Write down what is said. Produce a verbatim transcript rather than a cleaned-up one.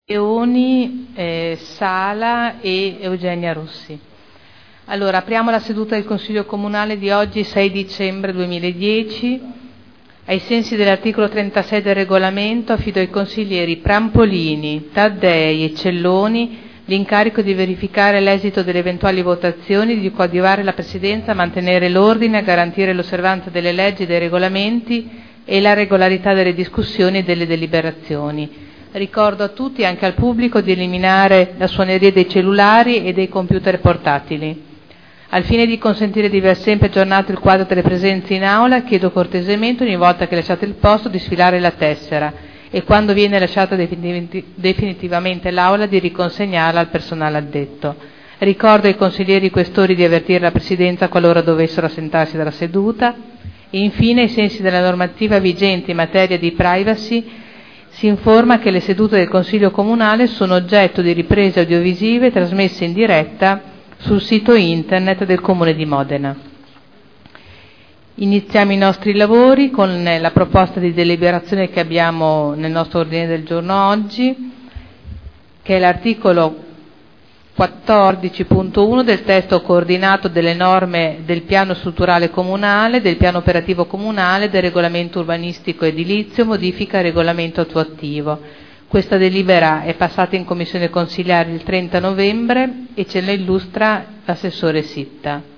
Leoni, eh, Sala e Eugenia Rossi. Allora, apriamo la seduta del Consiglio Comunale di oggi, sei dicembre duemiladieci. Ai sensi dell'articolo trentasei del regolamento affido ai consiglieri Prampolini, Taddei e Celloni l'incarico di verificare l'esito delle eventuali votazioni, di coadiuvare la Presidenza a mantenere l'ordine, a garantire l'osservanza delle leggi e dei regolamenti e la regolarità delle discussioni e delle deliberazioni. Ricordo a tutti, anche al pubblico, di eliminare la suoneria dei cellulari e dei computer portatili. Al fine di consentire di aver sempre aggiornato il quadro delle presenze in aula, chiedo cortesemente, ogni volta che lasciate il posto, di sfilare la tessera e, quando viene lasciata definitivamente l'aula, di riconsegnarla al personale addetto. Ricordo ai consiglieri questori di avvertire la Presidenza qualora dovessero assentarsi dalla seduta. E infine, ai sensi della normativa vigente in materia di privacy, si informa che le sedute del Consiglio Comunale sono oggetto di riprese audiovisive trasmesse in diretta sul sito internet del Comune di Modena. Iniziamo i nostri lavori con la proposta di deliberazione che abbiamo nel nostro ordine del giorno oggi, che è l'articolo quattordici punto uno del testo coordinato delle norme del piano strutturale comunale, del piano operativo comunale, del regolamento urbanistico edilizio, modifica il regolamento attuativo. Questa delibera è passata in commissione consiliare il trenta novembre e ce la illustra l'assessore Sitta.